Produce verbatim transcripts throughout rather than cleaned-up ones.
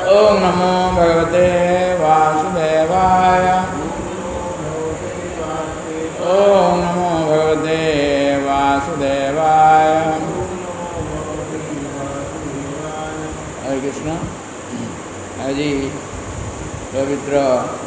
ओम नमो भगवते वासुदेवाय। ओम नमो भगवते वासुदेवाय। हरे कृष्ण। आज पवित्र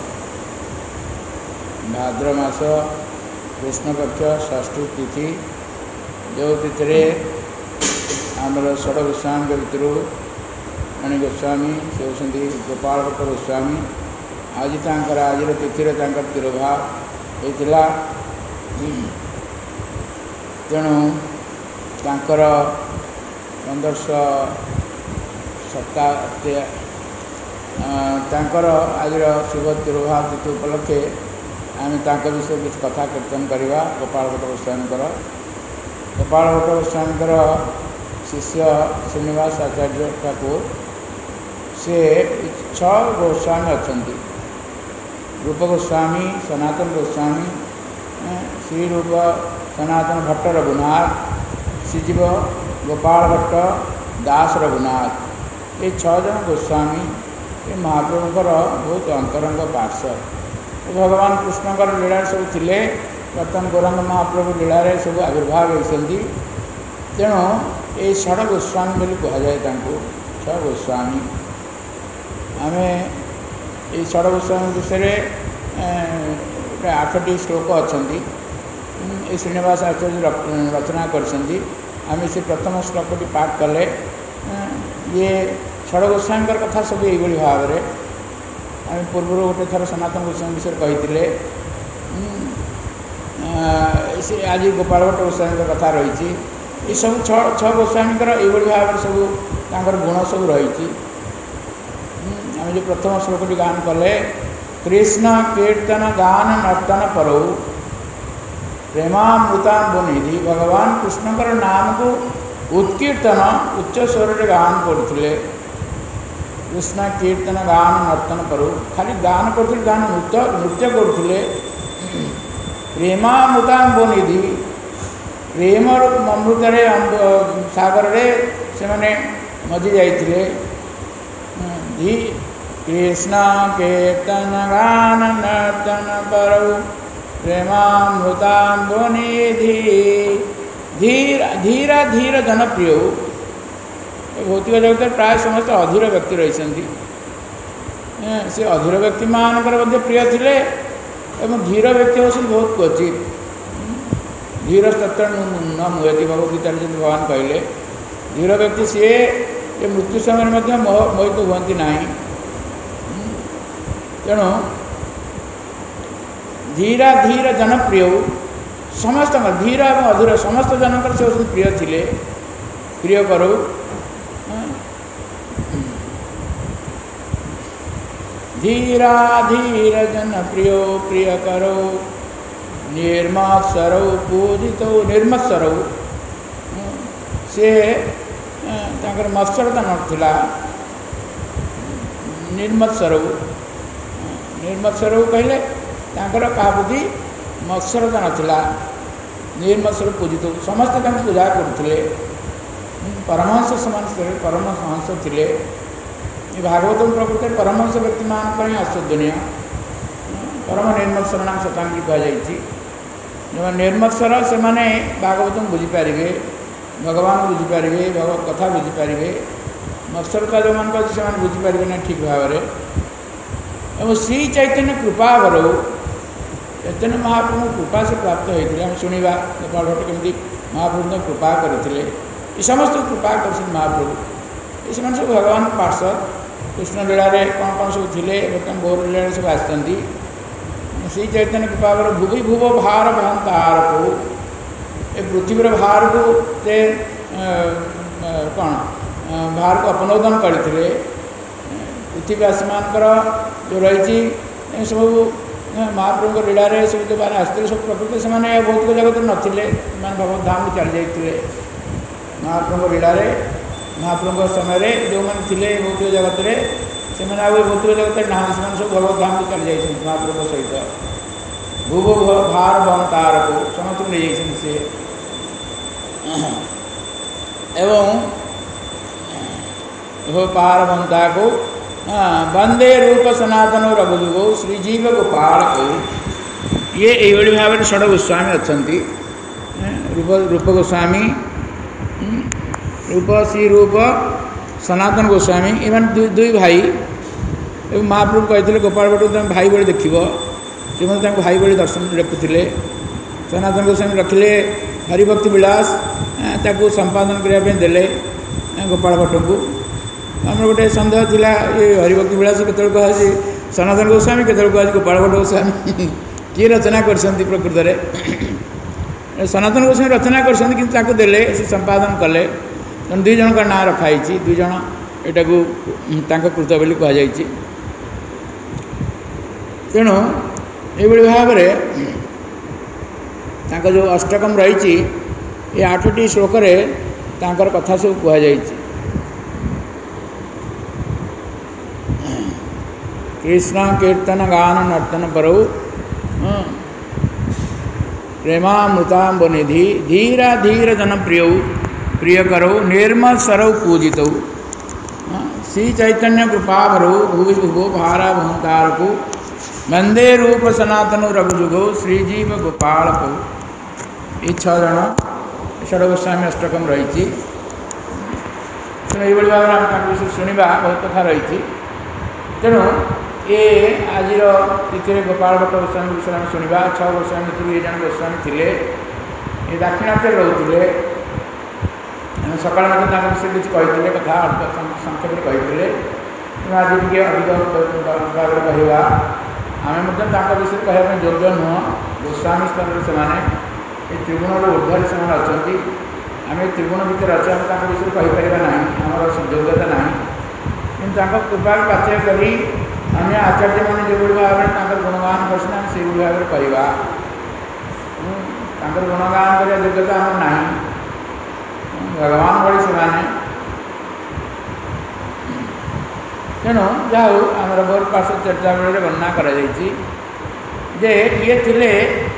भाद्र मास कृष्ण पक्ष षष्ठी तिथि, जो तिथि आमर षड गोस्वामी भितर मणि गोस्वामी से होती गोपाल भट्ट गोस्वामी। आज तांकर आज तिथि तिरोभाव होता, तेणु तांकर पंदरश सप्ताह तांकर आज शुभ तिरोभाव तिथि उपलक्षे आम तांक विषय किसी कथा कीर्तन करवा। गोपाल भट्ट गोस्वामी गोपाल भट्ट गोस्वामी शिष्य श्रीनिवास आचार्य ठाकुर से छह गोस्वामी अच्छा, रूप गोस्वामी, सनातन गोस्वामी, श्री रूप सनातन भट्ट रघुनाथ, श्रीजीव गोपाल भट्ट, दास रघुनाथ, ये छह जन गोस्वामी ये महाप्रभुंर बहुत अंतरंग पार्श्व। भगवान कृष्णकर लीला सब थिले, बर्तमान गौरांग महाप्रभु लीला सब आविर्भाव होती, तेणु ये षड गोस्वामी बोली कहुए। छह गोस्वामी आम ये षड गोस्वामी विषय आठटी श्लोक अच्छा, ये श्रीनिवास आचार्य रचना कर से प्रथम श्लोकटी पाठ कले। ये षड गोस्वामी कथा सब ये भाव में आम पूर्व गोटे थर सनातन गोस्वामी विषय कही, आज गोपाल भट्ट गोस्वामी कथा रही। ये सब छह छह गोस्वामी ये भाव में सब गुण सब रही। आम जो प्रथम श्लोकटी गान कले, कृष्ण कीर्तन गान नर्तन परौ प्रेमामृतांबुनिधि। भगवान कृष्णकर नाम को उत्कीर्तन उच्च स्वर से गान करते। कृष्ण कीर्तन गान नर्तन परौ, खाली गान करते, गान नृत्य नृत्य करते। प्रेमामृतांबुनिधि, प्रेम अमृतरे सागर से मैंने मजी जाते। कृष्ण कीर्तन गान नर्तन परौ प्रेमामृतांबुनिधि। धीर धीरा धीर जनप्रिय। भौतिक जगत प्राय समस्त अधीर व्यक्ति रही, से अधीर व्यक्ति मानकर प्रिय थे। एवं धीर व्यक्ति होती बहुत क्वचित। धीर तत्व न मुहति, भगवदगीता जो भगवान कहले, धीर व्यक्ति सी ये मृत्यु समय में मोहित हुआ ना। तेणु धीरा धीर जनप्रिय, समस्त धीर और अधीर समस्त जनकर से प्रिय थिले, प्रिय करो। धीरा धीर जनप्रिय प्रिय करो, निर्मत्सरौ पूजित। निर्मत्सरौ से तांकर मत्सरता नथिला। निर्मत्सरौ निर्मत्सरौ कहले तांकर क्या प्रति मत्सरता नथिला। निर्मत्सर पूजित, समस्त पूजा करते। परमहंस समान परमहंस थे। भागवत प्रकृति परमहंस व्यक्ति मान आश्चर्य। परम निर्मत्सर नाम शतांगी कहुई। जो निर्मत्सर से माने भागवत बुझीपारे, भगवान बुझीपारे, भगवत कथा बुझीपारे। मत्सरता जो मान से बुझीपारे ना ठीक भाव में। एवं श्री चैतन्य कृपा करो, चैतन्य महाप्रभु कृपा से प्राप्त होते। हम शुणा गोपाल भट्ट केमती महाप्रभु कृपा करते। ये समस्त कृपा कर महाप्रभु। ये सब भगवान पार्षद कृष्ण लीला कौन कौन सब थे, बर्तमान गौर लीला सब आसती। श्री चैतन्य कृपा कर भुवि भुव भार बहंतार को, ये पृथ्वीर भार को से कौन भार को अपनोदन करते। पृथ्वीवासी मानकर जो रही सब महाप्रभु लीला सब जो मैंने आसते सब प्रकृति से भौतिक जगत नथिले, भगवत धाम को चली जाते। महाप्रभु लीला महाप्रभु समय जो मैंने थे भौतिक जगत में से भौतिक जगत ना, से सब भगवत धाम को चली जाते महाप्रभु सहित। भूभ भार बहंतार को समस्त नहीं जाते से। एवं पार बहंता को वंदे रूप सनातन रघुजुगो श्रीजीव गोपाल को ये यही भाव में षड गोस्वामी अच्छा रूप रूप गोस्वामी रूप श्री रूप सनातन गोस्वामी एम दुई भाई महाप्रभु कहते गोपाल भट्ट तुम भाई भाई देख से मतलब भाई भाई दर्शन रखुले सनातन गोस्वामी रखिले हरिभक्ति विलास ताकू संपादन करने देले गोपाल भट्ट को आम गोटे सन्देह थिला ये हरिभक्ति विलास केत कहे सनातन गोस्वामी केत कहे गोपाल भट्ट गोस्वामी किए रचना कर प्रकृत में सनातन गोस्वामी रचना कर देले से संपादन कले दुई जन का नाँ रखाई दुई जन यहाँ कृत बोली कहुई तेणु ये भाव में जो अष्टकम रही ये आठटी श्लोक कथा सब कहुई कृष्ण कीर्तन गान नर्तन परौ प्रेमामृतांब निधि धीरा धीर जन प्रिय प्रिय करो निर्मल सरौ पूजित श्री चैतन्य कृपा भरो भुवि भुवो भारा भंतारको वंदे रूप सनातन रघुजुगो श्रीजीव गोपाल को ये छजन षड गोस्वामी अष्टकम रही ये भाव में शुणा बहुत कथा रही तेणु ये आज तिथि गोपाल भट्ट गोस्वामी विषय में शुणा छः गोस्वामी भितर ये जन गोस्वामी थे ये दाक्षिणात्य रोते सकाल मतलब विषय किसी कही कथा अल्प संक्षेप कही आज टे अधिक भाव कहवा आम विषय कहना योग्य नुह गोस्वामी स्तर से त्रिगुण ऊर्धर से अच्छा आम त्रिगुण भितर अच्छे आम विषय कहीपर ना आम योग्यता ना कि कृपा पाचय कर अन्य आचार्य मैंने जो भाव में गुणगान कर से भाव में कहवा गुणगान करने योग्यता आम ना भगवान भाई से तेणु जहाँ आम गौर पार्श्व चर्चा बेले वर्णना कर जे ये थिले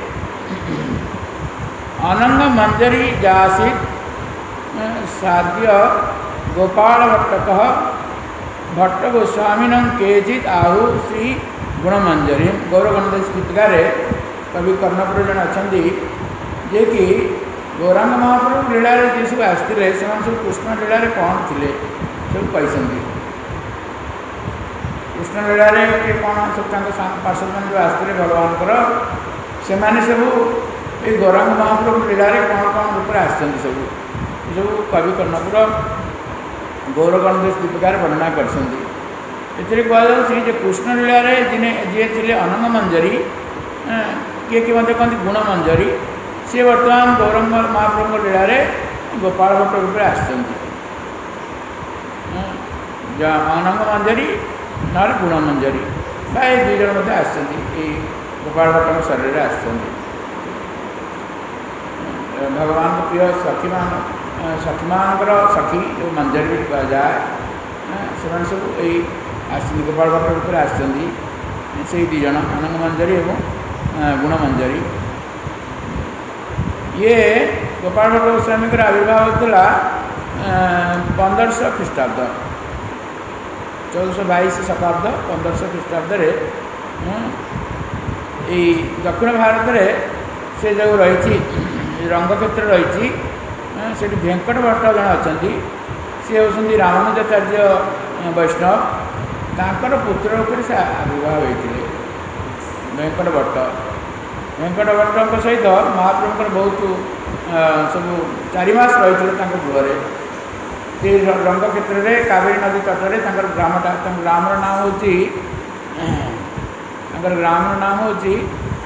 अनंग मंजरी जासित साध्य गोपाल भट्टक भट्ट गोस्वामीन केचित आहु श्री गुणमंजरी गौरगंध स्थितिकार कवि कर्णपुर जन अच्छा जे कि गौरांग महाप्रभु लीला जी सब आसते सब कृष्ण लीला कौन थे सब कही कृष्ण लीला किए कौन सब पार्षद मैंने जो आसते भगवान से सब ये गौरांग महाप्रभु लीला कौन कौन रूप आसते सब सब कवि कर्णपुर गौरगंध दीपिकार वर्णना कर कहुच्छी कृष्ण लीला जिन्हें जी थे अनंग मंजरी किए किए मत कहते गुण मंजरी सी बर्तमान गौरंग महाप्रभु लीला गोपाल भट्ट रूप आसते अनंग मंजरी ना गुण मंजरी ये दुई जन मत आसते गोपाल भट्ट शरीर आसते भगवान प्रिय सखी मान सखी मान सखी जो मंजरी भी कह जाए से सब यही आस गोपाल भट्ट रूप आसते से दुई जन अनंग मंजरी और गुण मंजरी ये गोपाल भट्ट गोस्वामी आविर्भाव होता पंदरश ख्रीष्टाब्द चौदह बैश शताब्द पंदरश ख्रीष्टाब्द दक्षिण भारत में से जो रही रंगक्षेत्र रही से भेंकट भट्ट जन अच्छा सी होती रामानुजाचार्य वैष्णव तांकर पुत्र रूप से आविर्भाव होते भेंकट भट्ट भेंकट भट्ट सहित महाप्रभुଙ୍କର बहुत सब चारिमास रही गृह से रंग क्षेत्र में कावेरी नदी तट में ग्रामटा ग्राम नाम हूँ ग्राम नाम हूँ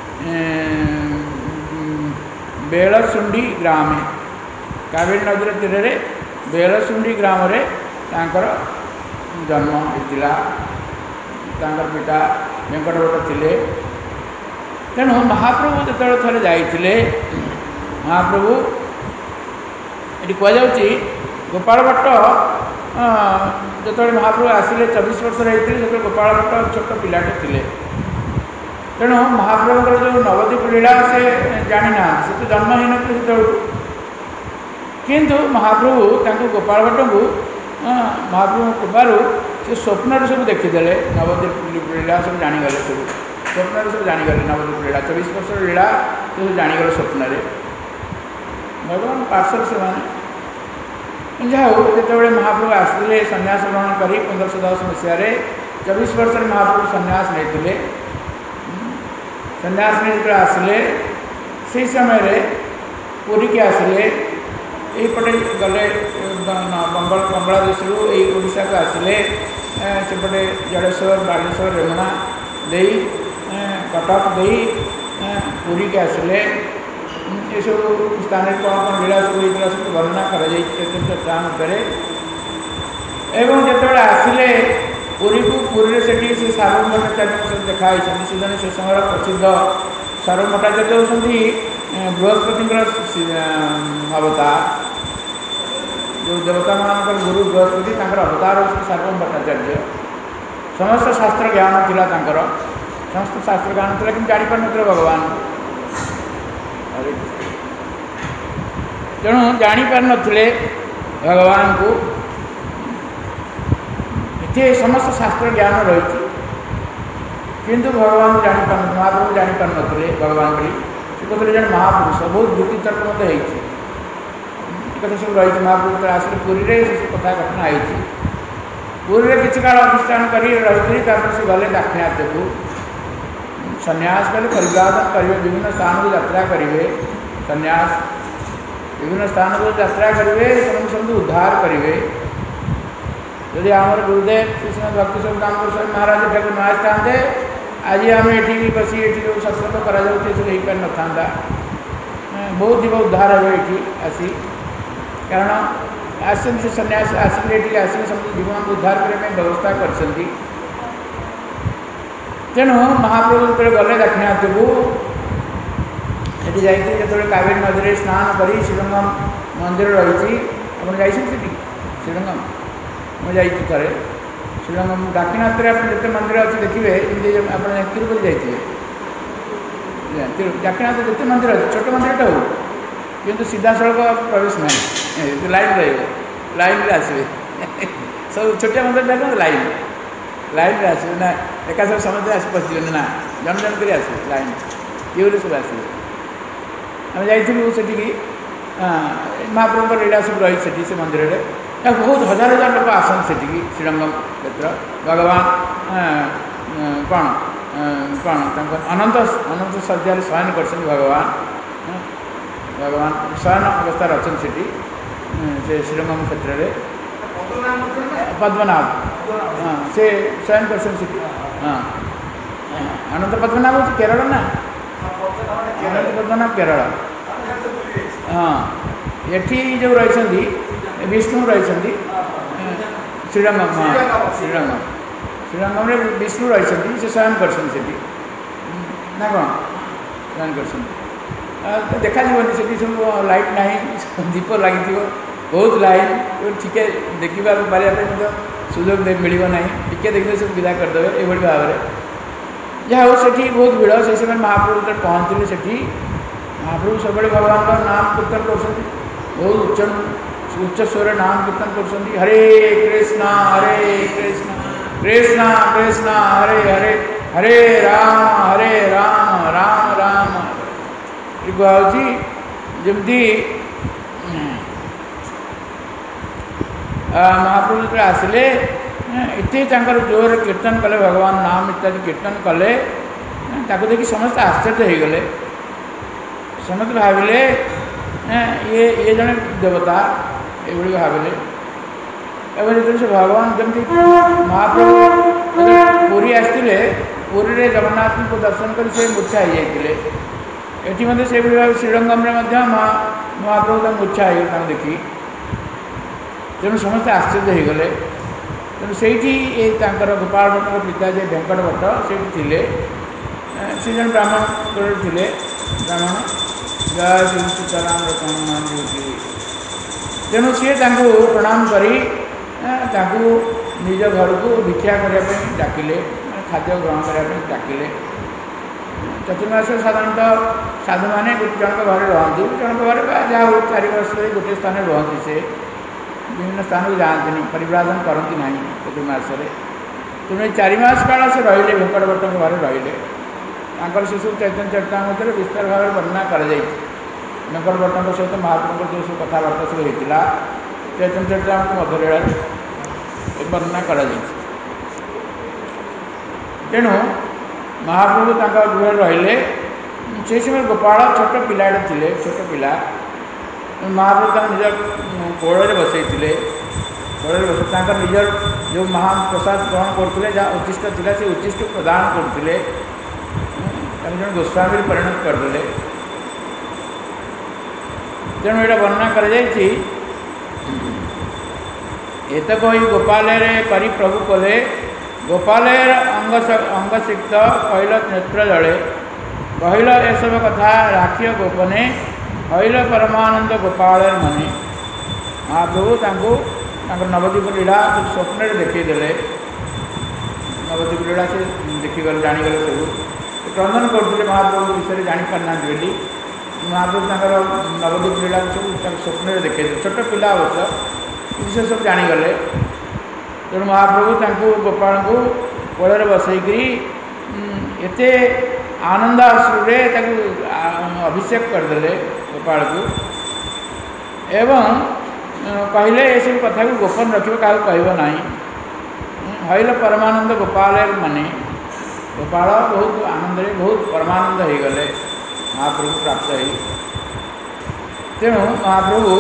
बेलसुंडी ग्राम कावेरी नदी तीर में बेलसुंडी ग्राम जन्म होता पिता वेंकट भट्ट थे तेणु महाप्रभु जो थे जाते महाप्रभु ये कहुच्छी गोपाल भट्ट जो महाप्रभु आसिले चौबीस वर्ष होते जो गोपाल भट्ट छोट पिलाटे थे तेणु महाप्रभुर जो नवद्वीप लीला से जानी ना से तो जन्म ही नथे से किंतु महाप्रभु गोपाल भट्ट को महाप्रभु कृपार से स्वप्न सब देखीदे नवद्वीप लीला सब जाणीगले सब स्वप्न सब जाणीगले नवद्वीप लीला चौबीस वर्ष लीला सब जाणीगले स्वप्न भगवान पार्षद से मैंने जहाँ जो महाप्रभु आसते सन्यास ग्रहण कर पंद्रह सौ दस मसीह चौबीस वर्ष महाप्रभु सन्यास नहीं सन्यास नहीं जो आसिले से समय पुरी के आसिले यपटे गले बंगाल बांग्लादेश ओडिशा को आसिले सेपटे जड़ेश्वर बालेश्वर रेमुणा दे कटक दे पुरी के आसिले ये सब स्थान कौन कौन लीला सब होता सब वर्णना कर एवं जो आसिले पुरी को पुरी से सार्वभौमाचार्य सब देखाई से जन से समय प्रसिद्ध सार्वभौमाचार्य होती बृहस्पति अवतार जो देवता मान गुरु बृहस्पति अवतार होती सार्वभौमाचार्य समस्त शास्त्र ज्ञान थिला समस्त शास्त्र ज्ञान थी कि जापार न भगवान तेणु जापार नथिले भगवान को ये समस्त शास्त्र ज्ञान रही किंतु भगवान जापार महाप्रभु जापार नथिले भगवान बोली से कहते जन महापुरुष बहुत युक्ति तर्क होती कथा सब रही महाप्रभु आसिले पुरी से कथा घटना होती पुरी किसी काल अधिष्ठान कर रही से गले दाक्षिणात्य को सन्यास कले परिवादन करेंगे विभिन्न स्थान को यात्रा करेंगे सन्यास विभिन्न स्थान को यात्रा करेंगे समस्त उद्धार करेंगे यदि आमर गुरुदेव कृष्ण भक्ति सब काम कर महाराज ठाकुर महाराज था आज आम ये बसी ये जो सत्संग करा पार न था बहुत जीव उद्धार हे ये आसी कारण आस सन्यास आसिक आसिक समस्त जीवन को उद्धार करने व्यवस्था कर तेणु महाप्रभु जो गले दाक्षिणात्य को ये जाइए जो कावेरी नदी स्नान कर श्रीरंगम मंदिर रही आप जाइए श्रीरंगम मुझे थे श्रीरंगम दाक्षिणात्य जिते मंदिर अच्छे देखिए आप तिरुपति जाइए दाक्षिणात्य जिते मंदिर अच्छे छोट मंदिरटा हो कि सीधा सड़क प्रवेश ना लाइन रही लाइन आसवे सब छोटिया मंदिर देखो लाइन लाइन रे आसवे ना एका सब समझ आस पशि ना जन जन कर आसवे लाइन क्यूरे सब आसवे आम जाइलु से महाप्रभु लीला सब रही से मंदिर में बहुत हजार हजार लोग आसन से श्रीरंगम क्षेत्र भगवान कौन कौन अनंत अनंत सज्जा शयन कर भगवान भगवान शयन अवस्था अच्छा से श्रीरंगम क्षेत्र में पद्मनाभ हाँ से शयन कर हाँ अनंत पद्मनाभ हूँ केरल ना अनंत पद्मनाभ केरल हाँ ये जो रही विष्णु रही श्रीरंगम हाँ श्रीरंगम श्रीरंगम विष्णु रही से शयन कर ना कौन शयन कर देखा जी सब लाइट ना दीप लगी बहुत लाइन टिके देखा पारे सुजोग मिलना टिके देखते सब विदा करदे ये भाव में जहाँ हो से बहुत भिड़ से समय महाप्रभु जो पहुँचले से महाप्रभु सब भगवान का नाम कीर्तन कर बहुत उच्च उच्च स्वर नाम कीर्तन कर हरे कृष्णा हरे कृष्णा कृष्णा कृष्णा हरे हरे हरे राम हरे राम राम राम कहुची जमती महाप्रभु जो आसिले इतने जोर कीर्तन कले भगवान नाम इत्यादि कीर्तन कले ताको देखि समस्त आश्चर्य हो गले समस्त भाविले ये ये जड़े देवता ये भाविले एवं जो से भगवान जमी महाप्रभु पुरी आसते पुरी जगन्नाथ को दर्शन कर से मूर्छा हो जाते ये से भाव श्रीरंगम महाप्रभु मूर्छा हो देखी तेणु समस्त आश्चर्य हो गले तेणु से गोपाल भट्ट पिता जे वेंकट भट्ट से से जन ब्राह्मण थे ब्राह्मण जय श्री सीताराम रतन तेणु सी प्रणाम कर निज घर को भिक्षा करने डाकिले खाद्य ग्रहण करने डाकिले चतुर्मास साधारणतः साधु मैंने जन घर रहती जन घर जहाँ चार वर्ष गोटे स्थान रहती से विभिन्न स्थान को जाती परिव्राजन करती ना चतुर्मास तेणु चारि मास काल से रहिले वेंकट भट्ट घरे रहिले से सब चैतन्य चरितामृत विस्तार भाव वर्णना कर वेंकट भट्ट सहित महाप्रभु जो सब कथबार्ता सब होता चैतन्य चरितामृत मध्यलीला वर्णना कर तेणु महाप्रभु गृह रहिले से समय गोपाल छोट पिलाटे थे छोट पिला महाप्रभु निज कोड़े बसई कोड़े बस निजर जो महान प्रसाद ग्रहण करते जहाँ उच्चिष्ट था से उच्चिष्ट प्रदान करते जन गोस्वामी परिणत करदे तेणु यहाँ वर्णना कर एतक ही गोपाल करी प्रभु कले गोपाल अंग अंगसिक्त कहल नेत्र जले कहल एसब कथा राखिय गोपने हईल परमानंद गोपाल मने महाप्रभु नवद्वीप लीला स्वप्न देखईदे नवद्वीप लीला से देखीगले जाणीगले सब क्रंदन करते महाप्रभु विषय जापारना बोली महाप्रभु नवद्वीप लीला सब स्वप्न देखते छोट पिला अवश्य से सब जाणीगले तेणु महाप्रभु गोपाल को कोड़े बसईकरी एते आनंद आश्रुरे अभिषेक करदे गोपाल को एवं कहले ये सब कथा को गोपन रखिए क्या कह ना हईल परमानंद गोपाल माने गोपाल बहुत आनंद बहुत परमानंद हो गले महाप्रभु प्राप्त हो तेणु महाप्रभु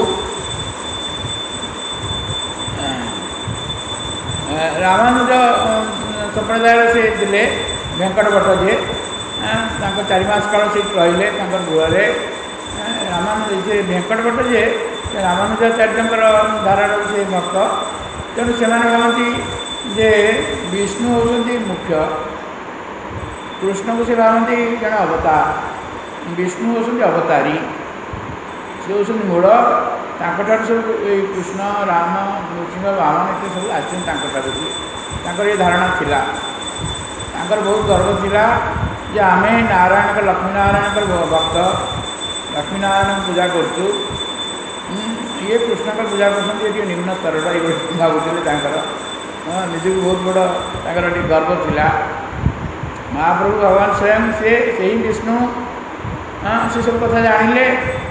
रामानुज संप्रदाय से थे वेंकट भट्ट जी चारि मास काल से रहिले गृह रामानुज से वेंकट भट्ट जे रामानुजाचार्यर धारा से भक्त तेणु से भावती जे विष्णु होती मुख्य कृष्ण को से भावती जन अवतार विष्णु होती अवतारी से होती मूल तांकर सब कृष्ण राम नृसिंह वामन ये सब आसर ये धारणा थिला तांकर बहुत गर्व थिला जे आमे नारायण लक्ष्मी नारायण भक्त लक्ष्मी नारायण पूजा करूँ ये कृष्ण का पूजा कर निम्न स्तर भावुले निजी बहुत बड़ा गर्व थिला महाप्रभु भगवान स्वयं से ही विष्णु से सब कथा जानिले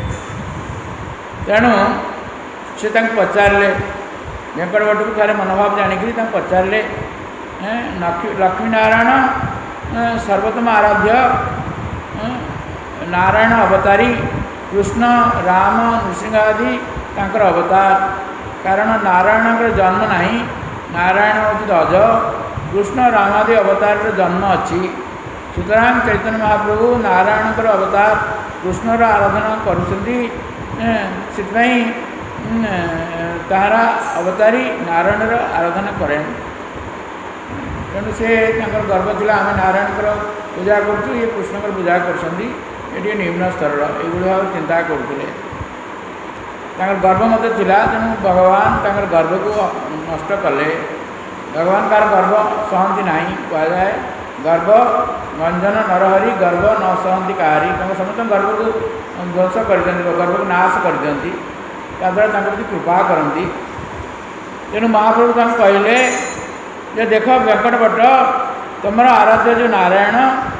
तेणु से पचारे वेंकट भट्ट को थे मनोभाव जाणिक पचारे लक्ष्मी नारायण सर्वोत्तम आराध्य नारायण अवतारी कृष्ण राम नृसिंह आदि तांकर अवतार कारण नारायण जन्म नहीं नारायण हूँ अज कृष्ण रामादि अवतार जन्म अच्छी सुतरां चैतन्य महाप्रभु नारायण अवतार कृष्णर आराधना करुँच तारा अवतारी नारायण आराधना करें तेणु से गर्व था आम नारायण पूजा करूँ ये कृष्ण पूजा कर निम्न स्तर ये भाव चिंता करुले गर्व मत था तेणु भगवान गर्व को नष्ट कले भगवान कार गर्व सहती ना कहुए गर्व गंजन नरहरी गर्व न सहती कहारी समस्त गर्व को ध्वंस कर गर्व को नाश कर दिखती त्याद्वारा प्रति कृपा करती तेणु महाप्रभु कहले जे देख वेंकट भट्ट तुम आराध्य जो नारायण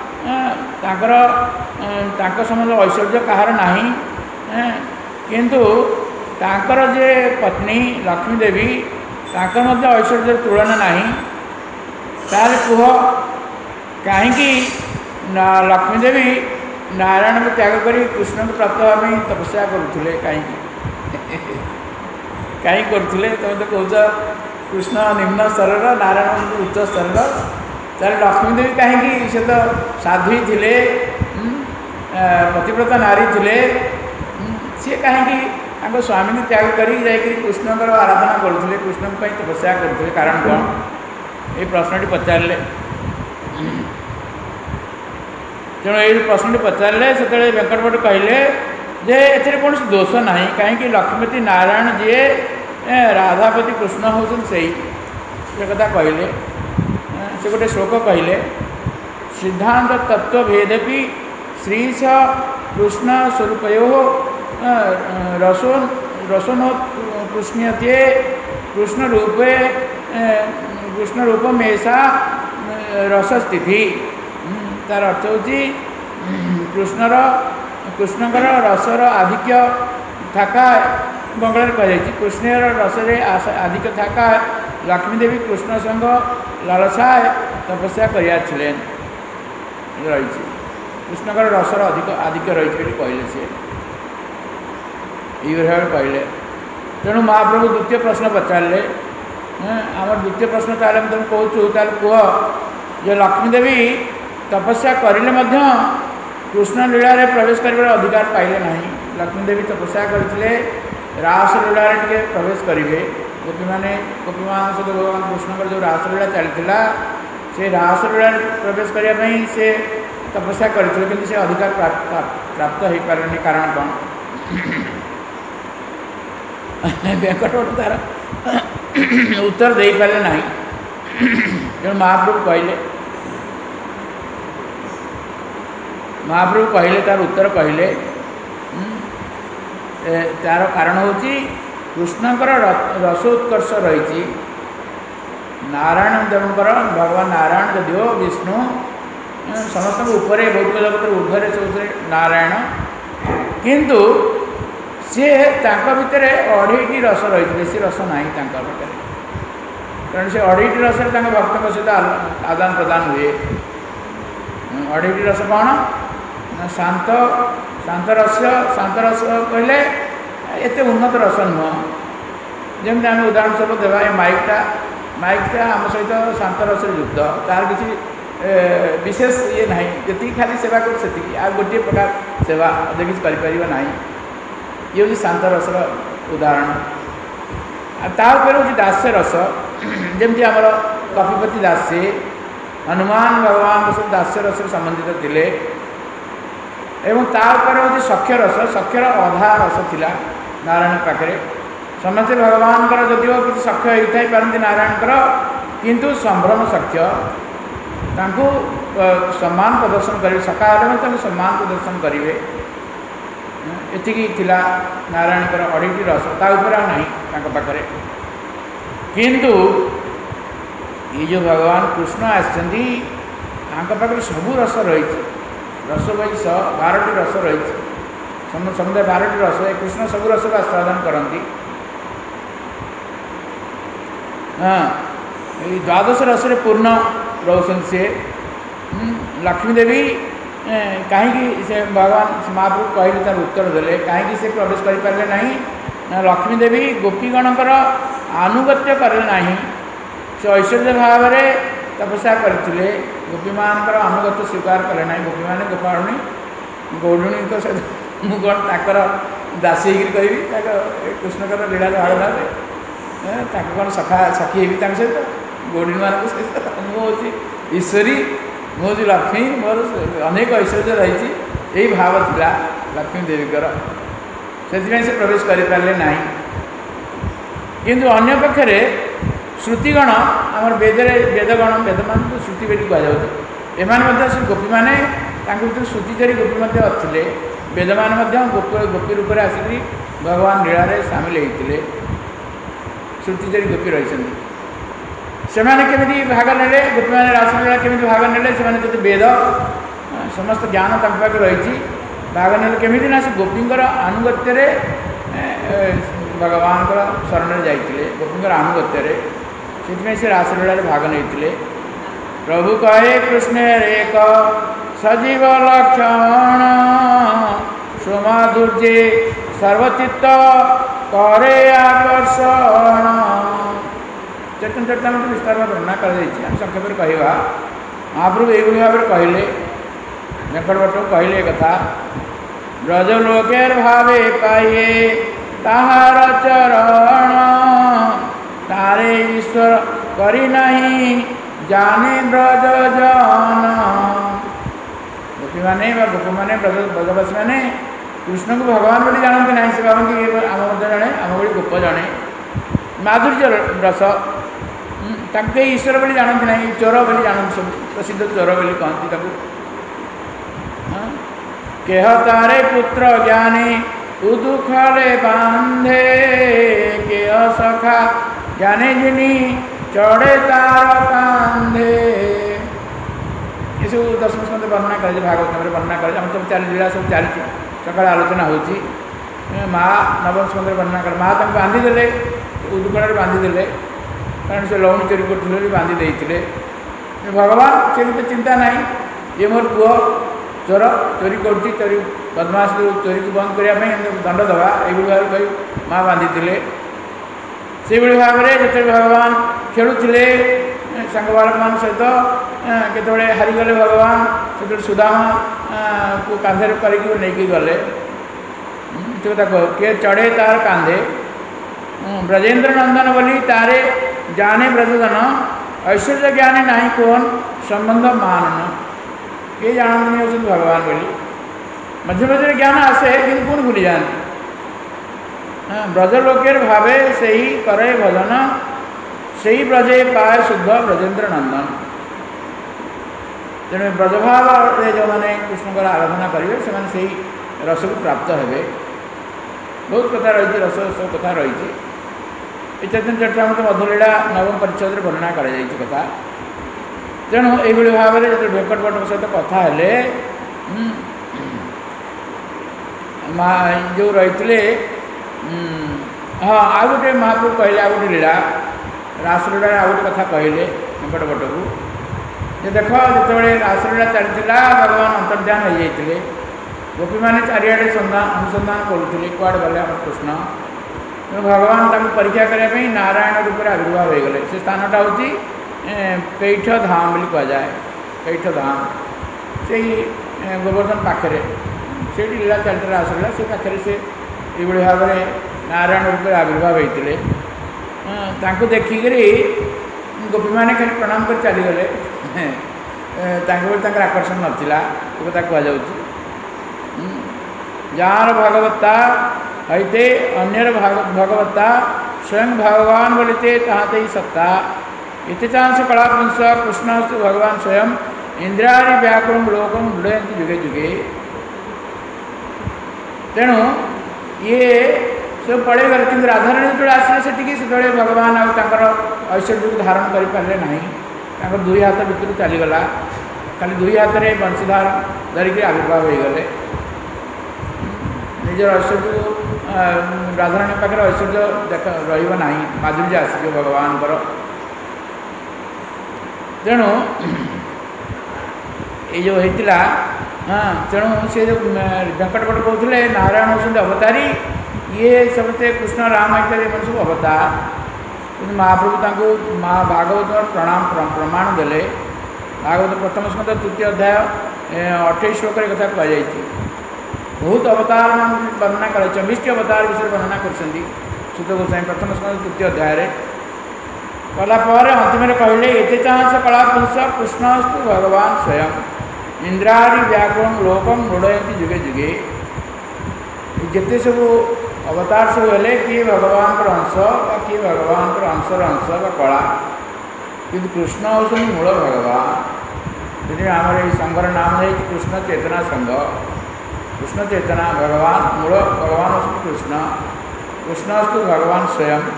तांकर समस्त ऐश्वर्य कहार नहीं किंतु तांकर जे पत्नी लक्ष्मी देवी तांकर मध्य ऐश्वर्य तुलना नहीं तार कह कहीं लक्ष्मी देवी नारायण को त्याग कर कृष्ण को प्राप्त होगा तपस्या करुले कहीं कहीं करुले तुम तो कौच कृष्ण निम्न स्तर नारायण उच्च स्तर तार लक्ष्मी देवी कहीं से तो साध्वी थे पतिव्रता नारी थे सी कहीं स्वामी को त्याग कर कृष्ण आराधना करुले कृष्ण तपस्या करुले कारण कौन ये प्रश्नटी पचारे तेणु ये प्रश्नटी पचारे से वेंकट भट्ट कहले जे ए कौन दोष ना कहीं लक्ष्मीपति नारायण जी राधापति कृष्ण हूँ से कथा कहले से गोटे श्लोक कहले सिद्धांत तत्व भेदपि श्रीश कृष्ण स्वरूपयो रसो रसोनो कृष्णीयते कृष्ण रूपे कृष्ण रूप मेषा रसस्थिति तार अर्थ होची कृष्णर कृष्णकर रसर आधिक्य थाका बंगला कह कृष्णर रसरे आधिक्य थाका लक्ष्मी देवी कृष्ण संग लालसाए तपस्या करिया छिलेन रही कृष्णकर रसर अधिक आधिक्य रही कहले सी ये कहले तेणु महाप्रभु द्वितीय प्रश्न पचारे आम द्वितीय प्रश्न ताले तुम कहूँ ताल कह जे लक्ष्मी देवी तपस्या करें कृष्ण लीला रे प्रवेश कर अधिकार पाइले ना लक्ष्मी देवी तपस्या करते रास लीला टे प्रवेश करेंगे गोपी मैंने गोपी मान सहित भगवान कृष्ण जो रासलीला चलता से रासलीला प्रवेश करने से तपस्या करते कि से अधिकार प्राप्त हो पारे कारण कौन वेंकटवट तार उत्तर दे पारे ना तेणु महाप्रभु कहले महाप्रभु कहले तार उत्तर कहले तार कारण होची कृष्णकर रसोत्कर्ष रही नारायण देवकर भगवान नारायण जदिव विष्णु समस्त ऊपर भौतिक जगत ऊर्धरे चौधरी नारायण किंतु सी भितर अढ़ईटी रस रही बेसी रस ना भितर कारण से अढ़ईटी रस भक्त सहित आदान प्रदान हुए अढ़ईटी रस कौन शांत शांत रस शांत रस कहले एत उन्नत रस नुह जमी आम उदाहरण स्वरूप देवा माइकटा माइकटा आम सहित शांत रस युक्त तार किसी विशेष ये ना जी खाली सेवा कर आ गोटे प्रकार सेवा अधिक किसी कर ना ये हूँ शांत रसर उदाहरण तापर हूँ दास्य रस जमी आमर कपिपति दासी हनुमान भगवान सब दास्य रस संबंधित थे एवं तापर हूँ सख्य रस सख्यर अधा रस थिला नारायण पाखे समस्ते भगवान जदिव किसी सख्य होता ही पारती नारायणकर किंतु संभ्रम सख्य तांको सम्मान प्रदर्शन करेंगे सकाल सम्मान प्रदर्शन करेंगे एतिकी थिला नारायणकर अढ़ईटी रस तापर ना पाखे किंतु ये जो भगवान कृष्ण आसती सबू रस रही रस बही बारटी रस रही समुदाय बारटी रस कृष्ण सबू रस को आस्वादन करती हाँ ये द्वादश रस पूर्ण रोशन से लक्ष्मी देवी कहीं से भगवान महाप्रभु कहले तार उत्तर देले कहीं से प्रवेश कर पारे ना ना लक्ष्मी देवी गोपीगणकर आनुगत्य करे ना से ऐश्वर्य भाव में तपस्या करते गोपी मान अनुगत्य स्वीकार कले ना गोपी मैंने गोपाणी गौड़ुणी तो सहित मुझे ताकर दासी कह कृष्णकर लीला भाग भावे कौन सखा सखी हेबी सहित गौड़ी मान सहित मुझे ईश्वरी मुझे लक्ष्मी मोर अनेक ऐश्वर्य रही यही भाव था लक्ष्मी देवीकर से प्रवेश कर पारे ना किंतु अन्य पक्षरे श्रुतिगण आम वेदरे वेदगण वेद मान श्रुति बेटी कहुच्छे एम से गोपी मैंने भर श्रुतिचारी गोपी अच्छे वेद मान गोपी गोपी रूप में आसिक भगवान लीला रे सामिल होते श्रुतिचारी गोपी रही से केमी भाग ने गोपी मैंने रासलीला केमी भाग ने से वेद समस्त ज्ञान तक रही भाग ने केमी ना से गोपींर आनुगत्य भगवान शरण जाते गोपींर आनुगत्य से रासलीला भाग नहीं प्रभु कहे कृष्ण एक सजीव लक्षण सुमाधुर्य सर्वचित्त करे आकर्षण चैतन्य चरितामृत विस्तार में वर्णना कर संक्षेप में कहवा महाप्रभु ये भाव में कहले वेंकटभट्ट कहले कथा ब्रजलोकेर भावे पाइए ताहार चरण तारे ईश्वर करी नहीं जाने ब्रज जन गोपी मैंने गोप मैंने ब्रजवासी मैंने कृष्ण को भगवान बोली जानते ना से भावती आम जड़े आम भाई गोप जड़े माधुर्य रस तक ईश्वर बोली जानते ना चोर बोली जानते सब प्रसिद्ध चोर बोली कहती केह तारे पुत्र ज्ञानी उदुखले बांधे के असखा जाने जिनी चढ़े तार कांधे। ये सब दशम स्कंद वर्णना कर भागवत में वर्णना कर हम सब चली लीला सब चलती सकाल आलोचना होची। माँ नवम स्कंद वर्णना कर माँ तक बांधी देले उदुकल बांधी देले कारण से लवण चोरी कर बांधी देते भगवान से तो चिंता नहीं ये मोर पुओ चोर चोरी कर चोरी बदमाश चोरी को बंद करने दंड दवा ये भाव कही माँ बांधी से भाव में जो भगवान खेलुले सांग बालक मान सहित केतवे हारीगले भगवान से सुदामा को कांधे करके गले किए चढ़े तार कांधे ब्रजेन्द्र नंदन बोली तारे जाने ब्रजधन ऐश्वर्य ज्ञानी नहीं कौन संबंध मानन ये जानते नहीं होते भगवान बोली मध्य मध्य ज्ञान आसे कि कौन भूली जाती हाँ ब्रजलोकेर भावे से ही करे भजन से ही ब्रजे पाए शुद्ध ब्रजेन्द्र नंदन तेणु ब्रजभाव जो मैंने कृष्ण को आराधना करेंगे से रस को प्राप्त हे बहुत कथा रही रस सब कथा रही चैतन्य चरितामृत मधुलीला नवम परिच्छेद वर्णना कर कथा तेणु ये भाव में जो वेंकट भट्ट सहित कथा हेले जो रही हाँ आ गए महाप्रभु कहले आ गए लीला रासलीला आ गए कथा कहले वेंकट भट्ट को जे देख जो रासलीला चलता भगवान अंतर्ध्यान हो जाते गोपी मैंने चारिड़े सन्धान अनुसंधान करुले कुआड़े गले आम कृष्ण भगवान तक परीक्षा करने नारायण रूप में आविर्भाव हो गले से स्थानटा हूँ पैठ धाम बोली कहुए पैठ धाम से गोवर्धन पाखे से लीला चलता रासलीला से पाखे से ये भाव में नारायण रूप में आविर्भाव होते देखिक गोपी मैंने खाली प्रणाम कर चलीगले आकर्षण नाला कथा कहु जार भगवत्ता हईते अन्यर भगवत्ता स्वयं भगवान बोलते ताहते ही सत्ता इति चांस कलापुंस कृष्णस्तु भगवान स्वयं इंद्रियादि व्याकुलम लोकम लुड़यंती जुगे जुगे। तेणु ये सब पड़े गले कि राधाराणी जो आसे से भगवान आर ऐश्वर्य को धारण करें ना दुई हाथ भितर चलीगला खाली दुई हाथ में बंशीधार धरिक आविर्भाव हो गले निजर ऐश्वर्य राधाराणी पाखे ऐश्वर्य देख रहा माधुर्य आस भगवान तेणु ये जो होता हाँ तेणु सी जो वेंकट भट्ट कहते नारायण होती अवतारी ये समस्ते कृष्ण राम इत्यादि मन सब अवतार कि महाप्रभु माँ भागवत प्रणाम प्रमाण देले भागवत प्रथम स्कंद तृतीय अध्याय अठाईस श्लोक कथा कहुई बहुत अवतार वर्णना कर चौबीस अवतार विषय वर्णना कर सुत गोस्वामी प्रथम स्कंद तृतीय अध्याय कलापर अंतिम कहले ये चाहस कलापुंस कृष्णस्तु भगवान स्वयं इंद्रादि व्याकुलम लोकम लुड़यंती जुगे जुगे जिते सब अवतार सब हेले किए भगवान अंश किए भगवान अंशर अंश कला कि कृष्ण होती मूल भगवान जी आमर ये संघर नाम है कृष्ण चेतना संघ कृष्ण चेतना भगवान मूल भगवान होती कृष्ण कृष्णस्तु भगवान स्वयं।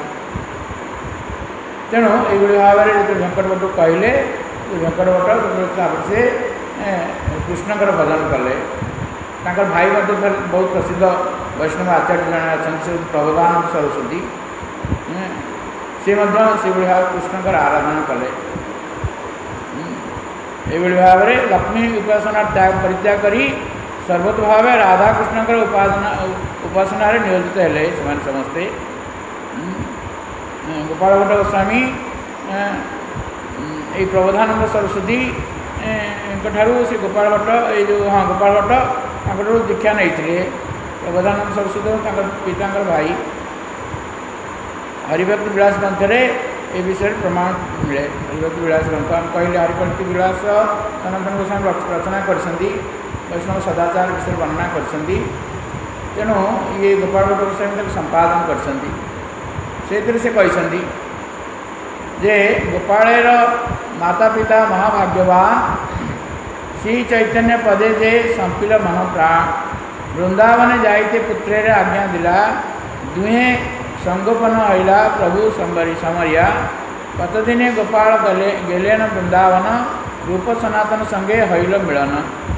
तेणु ये भाव में जो वेंकट भट्ट कहले वेंकट भट्ट से कृष्णकर भजन कले भाई बहुत प्रसिद्ध वैष्णव आचार्य जन अच्छा प्रबोधानंद सरस्वती सी से भाव कृष्णकर आराधना कले ये भाव में लक्ष्मी उपासना त्याग परित्याग करी सर्वत भाव राधा कृष्णकर उपासना उपासना नियोजित हेले से समस्ते गोपाल भट्ट गोस्वामी ये प्रबोधानंद सरस्वती ठारू से गोपाल भट्ट ये जो हाँ गोपाल भट्ट दीक्षा नहीं प्रबोधानंद सरस्वती पिता भाई हरिभक्ति विलास ग्रंथ ये विषय प्रमाण मिले हरिभक्ति विलास ग्रंथ हम कहले हरिभक्ति विलास सनातन गोस्वामी रचना कर वैष्णव सदाचार विषय वर्णना कर तेणु ये गोपाल भट्ट गोस्वामी संपादन कर से कहते जे गोपालेर माता पिता महाभाग्यवान श्री चैतन्य पदे जे संपिल मन प्राण वृंदावन जाइते पुत्रेर आज्ञा दिला दुहे संगोपन हईला प्रभु संबरी समरिया कतदिने गोपाल गले गेलेन वृंदावन रूप सनातन संगे हईल मिलन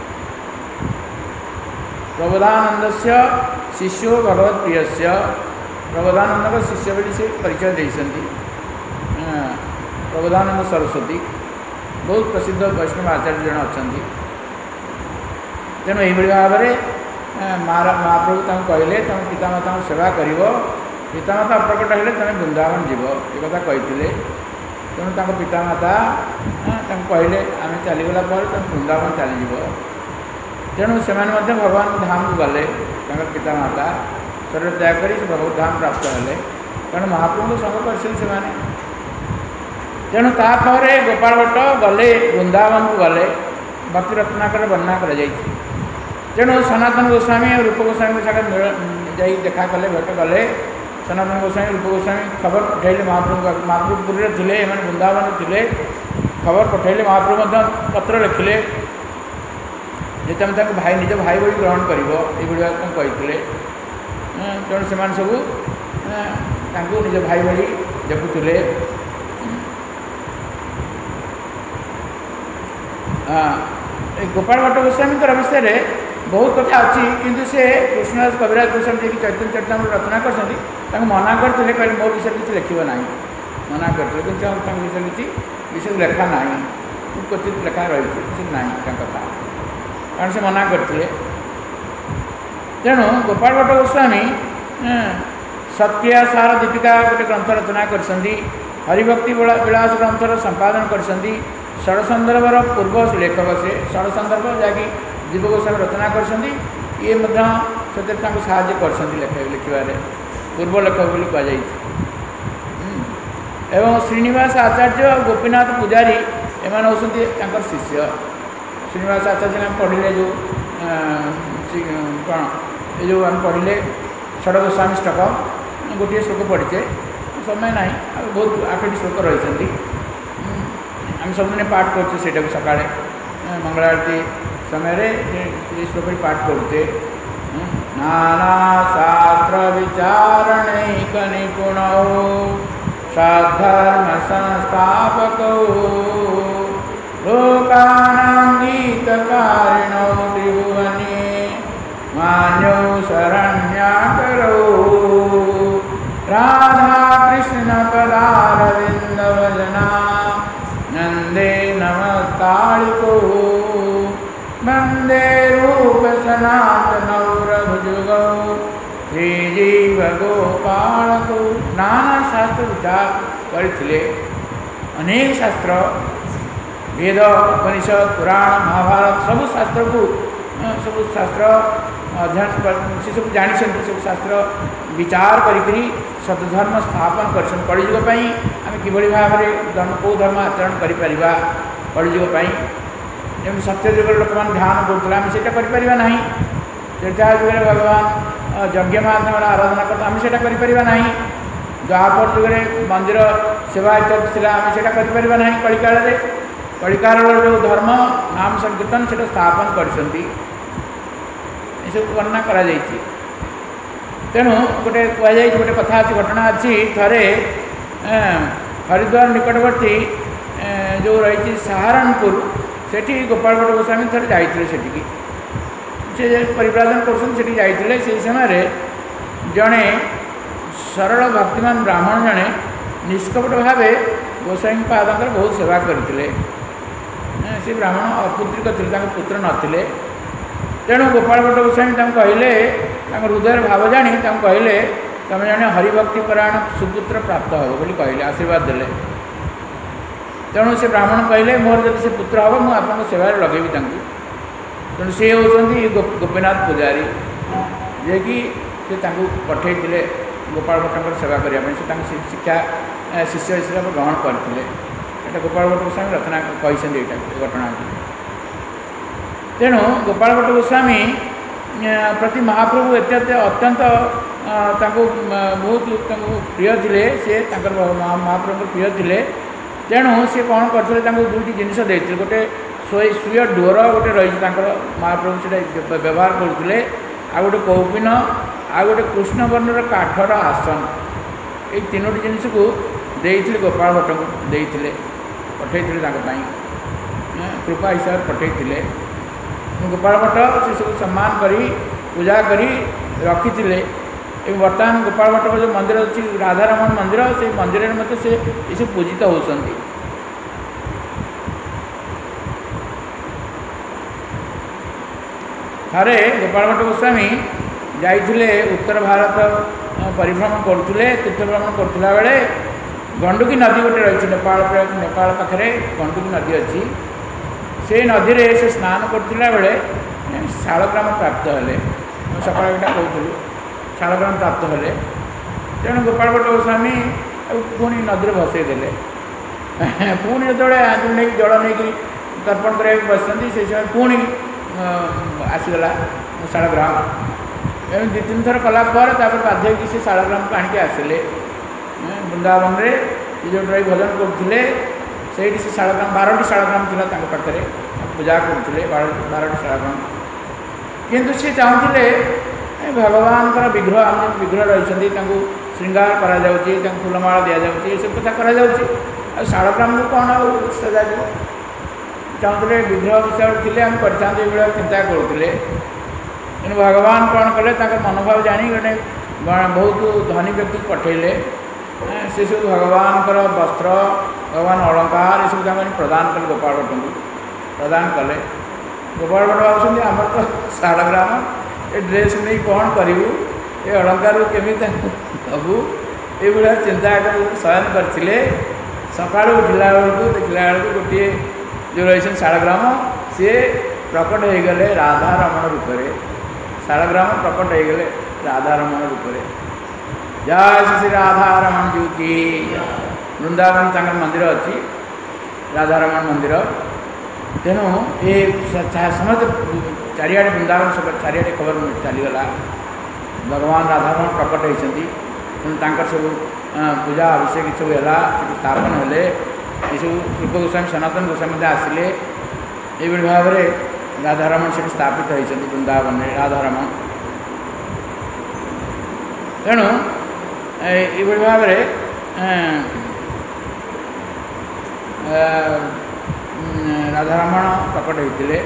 प्रबोधानंद से शिष्यो भगवत प्रिय प्रबोधानंद का शिष्य बोली से परिचय देती प्रबोधानंद सरस्वती बहुत प्रसिद्ध वैष्णव आचार्य जन अच्छा तेणु यही भाव में महाप्रभु तक कहले तुम पितामाता सेवा कर पितामाता प्रकट हेले तुम वृंदावन जीव ये कथा कहते तेणु तक पितामाता कहले आम चलीगला तुम वृंदावन चलीज तेणु से भगवान धाम को गले पितामाता शरीर त्याग कर भगवत धाम प्राप्त हेले तेणु महाप्रभु संग कर तेणु तापर गोपाल भट्ट गले वृंदावन को गले भक्ति रत्नाकर वर्णना कर तेणु सनातन गोस्वामी और रूप गोस्वामी सागर जा देखा कले भेट गले सनातन गोस्वामी रूप गोस्वामी खबर पठेले महाप्रभु महाप्रभु पुरी थे एम वृंदावन थे खबर पठेले महाप्रभु पत्र लिखिले जिते भाई निज भाई भाई ग्रहण कर तेणु से सब निज भाई भाई देखुले गोपाल भट्ट गोस्वामी विषय में बहुत कथा अच्छी किंतु से कृष्णदास कविराज गोस्वामी जी चैतन्य चरितामृत रचना कर मना करते कहले मो विषय किसी लिखा ना मना करते कि विषय किसी विषय लेखा ना क्वचित लेखा रही ना कथा कारण से मना करते तेणु गोपाल भट्ट गोस्वामी सत्क्रिया सार दीपिका गोटे ग्रंथ रचना कर हरिभक्ति विलास ग्रंथर संपादन कर षड़संदर्भर पूर्व लेखक से षड़संदर्भ जहाँकि जीव गोस्वामी रचना कर साहाय्य कर लिखार पूर्व लेखक बोली कहुई एवं श्रीनिवास आचार्य गोपीनाथ पुजारी एम होती शिष्य श्रीनिवास आचार्य आम पढ़ले जो कौन ये जो आम पढ़ले षड़ गोस्वामी स्टक गोटे श्लोक पढ़ीचे समय ना बहुत आठटी श्लोक रही आम सबुदिन पाठ करें सका मंगल आरती समय ये श्लोक पाठ करते नाना शास्त्र विचारणैक निपुण सद्धर्म संस्थापक लोकानां गीतकारिणो त्रिभुवने मान्यो शरण्याकरो राधा कृष्ण पदारविंद भजना नंदे नमस्तालिको वंदे रूप सनातनौ रघुजुगौ श्रीजीव गोपालको नाना शास्त्र विचार करते अनेक शास्त्र वेद उपनिषद पुराण महाभारत सब शास्त्र को सब शास्त्र अध्ययन से सब जानी सब शास्त्र विचार करी सतधर्म स्थापन कर कलिजुग आम कि भाव में धर्म कौ धर्म आचरण कर कलिजुग जमी सत्यजुग लोक मैंने ध्यान करुला आम से करना त्रेता जुगे भगवान यज्ञ माध्यम आराधना करते आम से करना द्वापर जुगे मंदिर सेवा इत्यादि आम से करना कलिकाल कलिकाल जो धर्म नाम संकीर्तन से स्थापन कर सब वर्णना करा तेणु गोटे कहुई गोटे कथा अच्छी घटना अच्छी थे हरिद्वार निकटवर्ती जो रही सहारनपुर सेठी गोपाल भट्ट गोस्वामी थे जाते से परिव्राजन कर समय जड़े सरल भक्तिमान ब्राह्मण जड़े निष्कपट भाव गोस्वामी पादर बहुत सेवा करते से ब्राह्मण अपुत्रिक थे पुत्र नथिले तेणु गोपाल भट्ट गोस्वामी कहले हृदय भाव जाणी कहले तुम जड़े हरिभक्ति परायण सुपुत्र प्राप्त हो बोली कहले आशीर्वाद देले तेणु से ब्राह्मण कहले मोर जब से पुत्र हम मुझे आपको सेवार लगेबी तेणु सी होती गोपीनाथ पुजारी जे कि पठे गोपाल भट्ट सेवा करने से शिक्षा शिष्य हिसाब से ग्रहण करते यहाँ गोपाल भट्ट गोस्वामी रचना कहते घटना तेणु गोपाल भट्ट गोस्वामी प्रति महाप्रभु एत अत्यंत बहुत प्रिय थे सी महाप्रभु प्रिय थे तेणु सी कौन करते दुईट जिनस देते गोटे सुई डोर गोटे रही महाप्रभु से व्यवहार करते आ गोटे कौपिन आ गोटे कृष्णवर्णर काठर आसन ये तीनोटी जिनिस को देइथिले गोपाल भट्ट को देइथिले पठेइथिले तांको पई कृपा हिसाब पठेइथिले गोपाल भट्ट से सब सम्मान करी पूजा करी रखिथिले। बर्तमान गोपाल भट्ट जो मंदिर अच्छी राधारमण मंदिर से मंदिर में मत से ये पूजित होती। थे गोपाल भट्ट गोस्वामी जाइए उत्तर भारत परिभ्रमण करते तीर्थ भ्रमण करता बेले गंडुकी नदी गोटे रही नेपाल नेपाल पाखे गंडुकी नदी अच्छी से नदी में से स्नान करता बेले शालग्राम प्राप्त हेले सकाल एटा कहूँ शालग्राम प्राप्त हेले तेणु गोपाल भट्ट गोस्वामी पुणी नदी भसईदे पुणी जो नहीं जल नहीं तर्पण कर बसती से समय पुणी आसीगला शालग्राम एवं दु तीन थर कलापर बाध्य कि से शालग्राम को आणिक आसिले वृंदावन में जो रही भजन करते से शालग्राम बारटी शालग्राम था पाखे पूजा करते बारटी शालग्राम किंतु सी चाहूले भगवान विग्रह आम विग्रह रही श्रृंगार करा फूलमाला दि जाऊँगी सब कथा करा शालग्राम को कौन सजा चाहते विग्रह विषय थे आम कर चिंता करुले तेणु भगवान कौन कले मनोभाव जाणी गोटे बहुत धनी व्यक्ति पठेले से सब भगवान वस्त्र भगवान अलंकार ये सब प्रदान कले गोपाल भट्ट को प्रदान कले गोपाल भट्ट भावुँ आम तो शालग्राम ये ड्रेस नहीं कौन करूँ ये अलंकार केमी दबू ये चिंता कर शयन करते सका उठला बेलू देखला बेलू गोटे जो रही शालग्राम सी प्रकट हो गले राधा रमण रूप में शालग्राम प्रकट हो गले राधा रमण रूप में जय श्री राधा रमण जी की वृंदावन तक मंदिर अच्छी राधा रमण मंदिर तेणु ये समस्त चारिआडे वृंदावन सब चारिआडे खबर चलीगला भगवान राधा रमण प्रकट होती तेणु सब पूजा अभिषेक सब है स्थापन हेले ये सब रूप गोस्वामी सनातन गोस्वामी आसिले ये भाव में राधारमण से स्थापित होती वृंदावन में राधारमण तेणु ये भाव में राधारमण प्रकट होते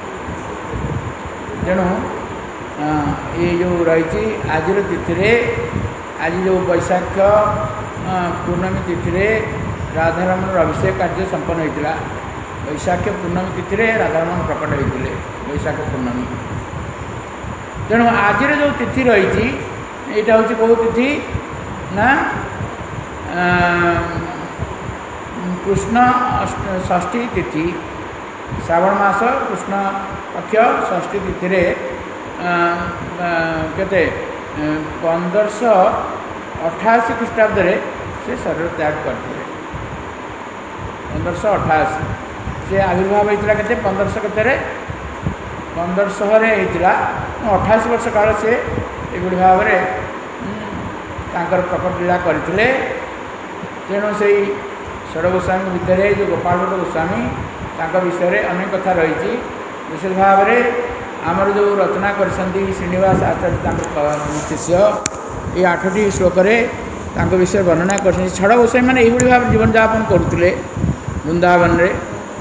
तेणु ये जो रही आज तिथि आज जो वैशाख पूर्णमी तिथि राधारमण अभिषेक कार्य संपन्न होता वैशाख पूर्णमी तिथि राधारमण प्रकट होते वैशाख पूर्णमी तेणु आज जो तिथि रही यहाँ हूँ कौ तिथि ना कृष्ण षष्ठी तिथि श्रावण मास कृष्ण पक्ष षष्ठी तिथि केते पंदरश अठाशी ख्रीष्टाब्द से शरीर त्याग करते पंदरश अठाशी से आविर्भाव होता के पंदरश के पंदरश अठाशी वर्ष काल से ये भाव में प्रकट लीला करते तेणु से षड गोस्वामी भितर जो गोपाल भट्ट गोस्वामी विषय अनेक कथा रही विशेष भाव में आमर जो रचना कर श्रीनिवास आचार्य शिष्य ये आठटी श्लोक विषय वर्णना कर षड गोस्वामी मैंने यही भाव जीवन यापन करुले वृंदावन रे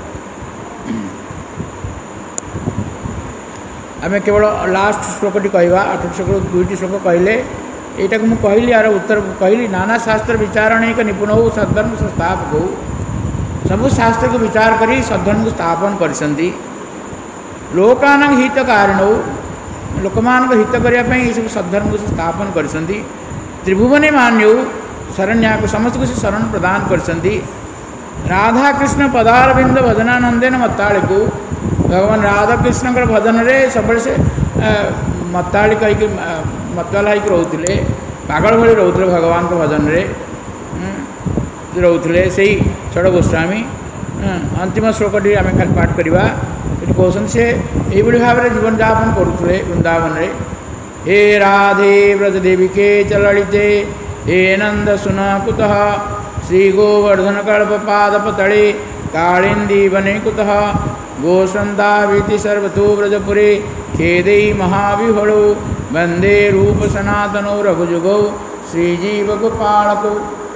आम केवल लास्ट श्लोकटी कहवा आठ श्लोक दुईटी श्लोक कहले यहाँ को मुझे कहली यार उत्तर कहली नाना शास्त्र विचारण एक निपुण हो सद्धर्म संस्थापक हो सबू शास्त्र को विचार करी सद्धर्म को स्थापन कर लोकान हित कारण हो लोक मान हित करने ये सब सद्धर्म को स्थापन कर त्रिभुवने मान्य शरण्या को समस्त को शरण प्रदान कर राधा कृष्ण पदारविंद भजनानंदेन मत्ताड़ी को भगवान राधा कृष्ण भजन रे सब से मत्ताड़ी कहीकि मतवाला होकर रोते पागल भाई रोते भगवान को भजन रे रोते से षड गोस्वामी अंतिम श्लोकटी आम खाली पाठ करवा कहते से यही भाव में जीवन यापन करुले वृंदावन रे हे राधे व्रजदेविके च ललिते हे नंद सुन कुतः श्री गोवर्धन कल्पपादपतले कालिंदी वने कुतः गोसंदावीति सर्वतो व्रजपुरे खेदै महाविहलो वंदे रूप सनातनो रघुजुगौ श्रीजीव गोपाल को।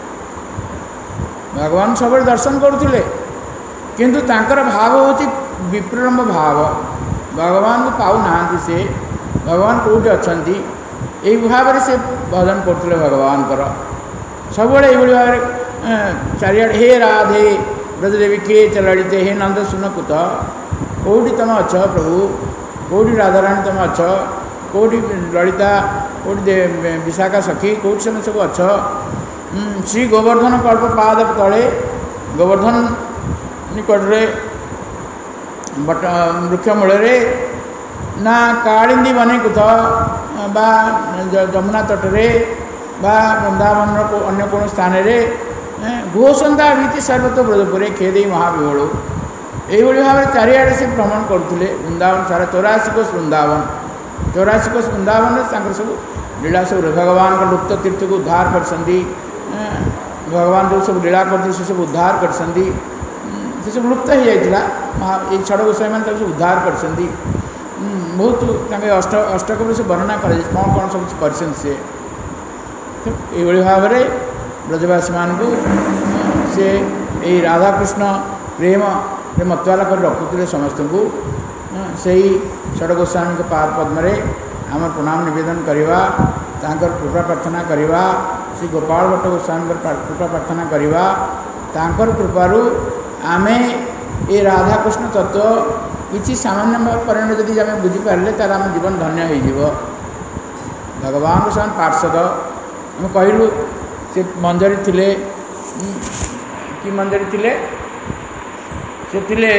भगवान सब दर्शन करुले किंतु तांकर भाव होची विप्रलम्ब भाव। भगवान को पाऊ ना से भगवान कौटी अच्छा यही भाव से भजन करते भगवान कर सब भाव चारियाड़े हे राधे ब्रजदेवी किए चलते हे नंद सुन कुत कौटी तुम अच्छ प्रभु कौटी राधाराणी तुम अच्छ कौटी ललिता कौटी विशाखा सखी कौटी समय सब अच्छ श्री गोवर्धन कल्प पाद तले गोवर्धन निकटरे बट वृक्ष मूल ना कालिंदी बने कुत बा जमुना तटरे बा वृंदावन अन्य कौन स्थान घोषंता भीति सर्वत ब्रजपुरे खेदे महाविभोल यही भाव में चारिआडे से भ्रमण करुले वृंदावन सारा चौरासी कोश वृंदावन चौरासी कोश वृंदावन सब लीला सब भगवान का लुप्त तीर्थ को उद्धार कर भगवान जो सब लीला करते से सब उद्धार कर सब लुप्त हो जाता ये छड़ गोसाई मैंने सब उद्धार कर बहुत अष्ट अष्टक से वर्णना कर कौन कौन सब कर सी ये भाव में ब्रजवासी मान को से यही राधाकृष्ण प्रेम मतवाला कर रखुते समस्त को से षड गोस्वामी के पाद पद्म आम प्रणाम निवेदन करवा कृपा प्रार्थना करवा श्री गोपाल भट्ट गोस्वामी कृपा प्रार्थना करवा कृपारू आमे ये राधाकृष्ण तत्व किसी सामान्य परिणाम जदि आम बुझीपारे तार आम जीवन धन्य हो भगवान को समान पार्षद आम कहलु से मंजरी थिले कि मंजरी थिले से थिले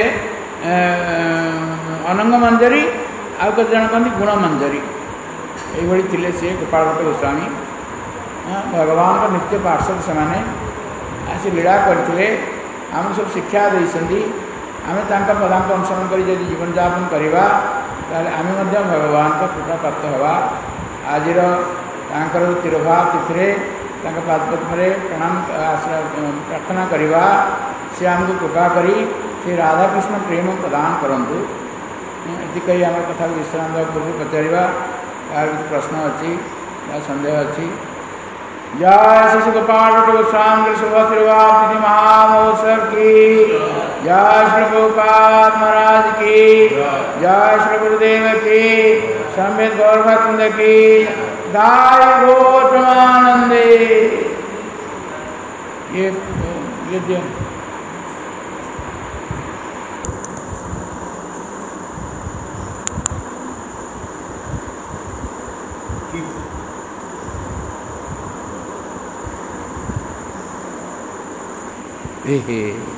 अनंग मंजरी आउ कत जन कहते गुण मंजरी ये थिले से गोपाल भट्ट गोस्वामी भगवान का नित्य पार्षद से आसी लीला करते आम सब शिक्षा देती आम पदांक अनुसरण कर जीवन यापन करवा आम भगवान का कृपा प्राप्त हवा आज तिरुभाव तिथि पादपद्म प्रणाम प्रार्थना करवा से आमको कृपा करी से राधाकृष्ण प्रेम प्रदान करूँ ये कही आम कथा विश्राम पूर्व पचारा यार प्रश्न अच्छी सन्देह अच्छी जय श्री गोपाल भट्ट गोस्वामी शुभ तिरुवाति महामहोत्सव की जय श्री प्रभुपाद महाराज की जय श्री गुरुदेव की संवेद गौरभकुंद की दाय घोषमानंदे ये ये हे